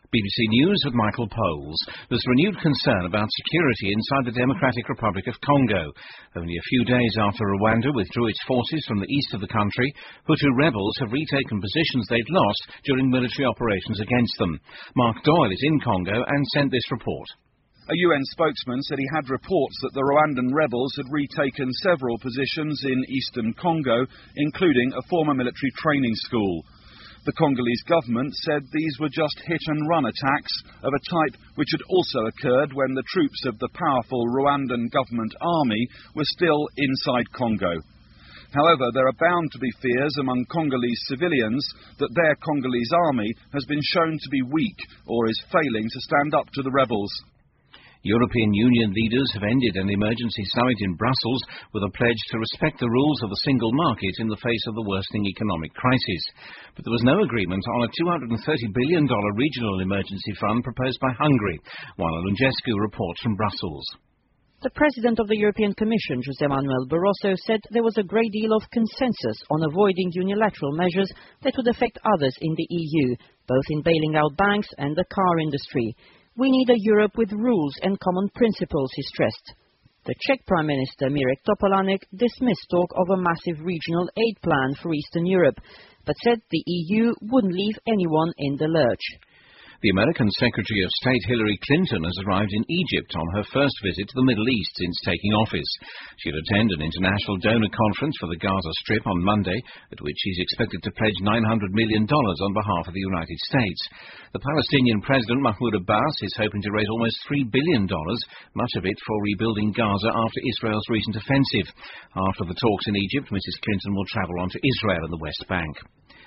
BBC News with Michael Poles. There's renewed concern about security inside the Democratic Republic of Congo. Only a few days after Rwanda withdrew its forces from the east of the country, Hutu rebels have retaken positions they'd lost during military operations against them. Mark Doyle is in Congo and sent this report. A UN spokesman said he had reports that the Rwandan rebels had retaken several positions in eastern Congo, including a former military training school. The Congolese government said these were just hit-and-run attacks of a type which had also occurred when the troops of the powerful Rwandan government army were still inside Congo. However, there are bound to be fears among Congolese civilians that their Congolese army has been shown to be weak or is failing to stand up to the rebels. European Union leaders have ended an emergency summit in Brussels with a pledge to respect the rules of the single market in the face of the worsening economic crisis. But there was no agreement on a $230 billion regional emergency fund proposed by Hungary. Juana Lungescu reports from Brussels. The President of the European Commission, José Manuel Barroso, said there was a great deal of consensus on avoiding unilateral measures that would affect others in the EU, both in bailing out banks and the car industry. We need a Europe with rules and common principles, he stressed. The Czech Prime Minister Mirek Topolánek dismissed talk of a massive regional aid plan for Eastern Europe, but said the EU wouldn't leave anyone in the lurch. The American Secretary of State Hillary Clinton has arrived in Egypt on her first visit to the Middle East since taking office. She'll attend an international donor conference for the Gaza Strip on Monday, at which she's expected to pledge $900 million on behalf of the United States. The Palestinian President Mahmoud Abbas is hoping to raise almost $3 billion, much of it for rebuilding Gaza after Israel's recent offensive. After the talks in Egypt, Mrs. Clinton will travel on to Israel and the West Bank.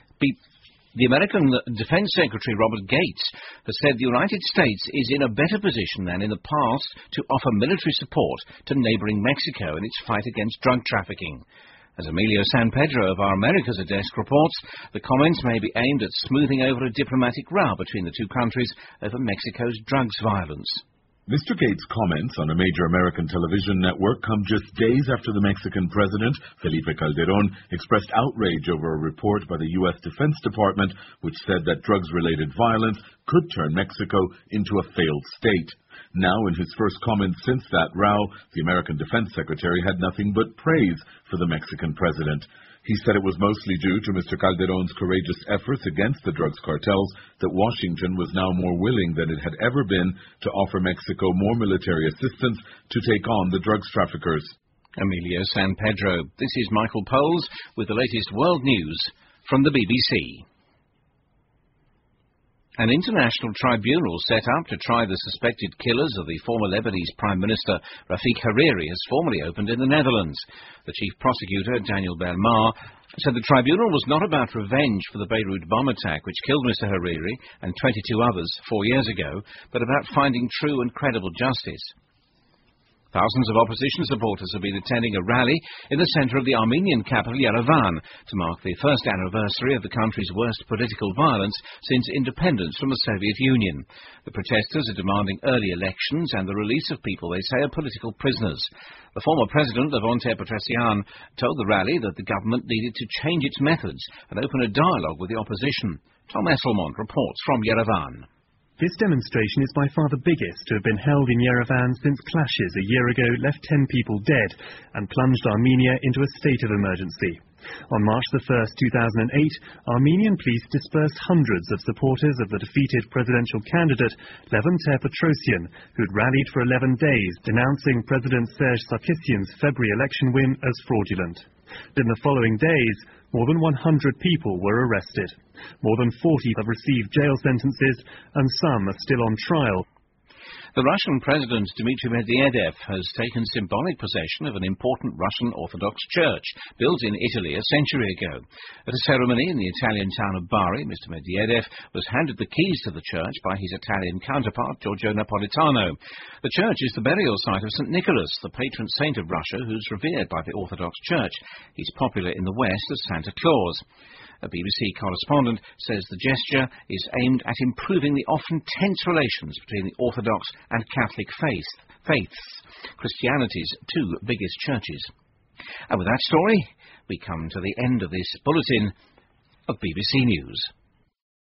The American Defense Secretary Robert Gates has said the United States is in a better position than in the past to offer military support to neighboring Mexico in its fight against drug trafficking. As Emilio San Pedro of Our Americas at Desk reports, the comments may be aimed at smoothing over a diplomatic row between the two countries over Mexico's drugs violence. Mr. Gates' comments on a major American television network come just days after the Mexican president, Felipe Calderón, expressed outrage over a report by the U.S. Defense Department which said that drugs-related violence could turn Mexico into a failed state. Now, in his first comments since that row, the American Defense Secretary had nothing but praise for the Mexican president. He said it was mostly due to Mr. Calderón's courageous efforts against the drugs cartels that Washington was now more willing than it had ever been to offer Mexico more military assistance to take on the drugs traffickers. Emilio San Pedro. This is Michael Poles with the latest world news from the BBC. An international tribunal set up to try the suspected killers of the former Lebanese Prime Minister Rafik Hariri has formally opened in the Netherlands. The chief prosecutor, Daniel Belmar, said the tribunal was not about revenge for the Beirut bomb attack which killed Mr. Hariri and 22 others 4 years ago, but about finding true and credible justice. Thousands of opposition supporters have been attending a rally in the centre of the Armenian capital, Yerevan, to mark the first anniversary of the country's worst political violence since independence from the Soviet Union. The protesters are demanding early elections and the release of people they say are political prisoners. The former president, Levente Petrosyan, told the rally that the government needed to change its methods and open a dialogue with the opposition. Tom Esselmont reports from Yerevan. This demonstration is by far the biggest to have been held in Yerevan since clashes a year ago left 10 people dead and plunged Armenia into a state of emergency. On March the 1st, 2008, Armenian police dispersed hundreds of supporters of the defeated presidential candidate Levente Petrosyan, who'd rallied for 11 days denouncing President Serge Sarkisyan's February election win as fraudulent. In the following days, more than 100 people were arrested. More than 40 have received jail sentences, and some are still on trial. The Russian President Dmitry Medvedev has taken symbolic possession of an important Russian Orthodox church built in Italy a century ago. At a ceremony in the Italian town of Bari, Mr. Medvedev was handed the keys to the church by his Italian counterpart, Giorgio Napolitano. The church is the burial site of St. Nicholas, the patron saint of Russia, who's revered by the Orthodox Church. He's popular in the West as Santa Claus. A BBC correspondent says the gesture is aimed at improving the often tense relations between the Orthodox and Catholic faiths, Christianity's two biggest churches. And with that story, we come to the end of this bulletin of BBC News.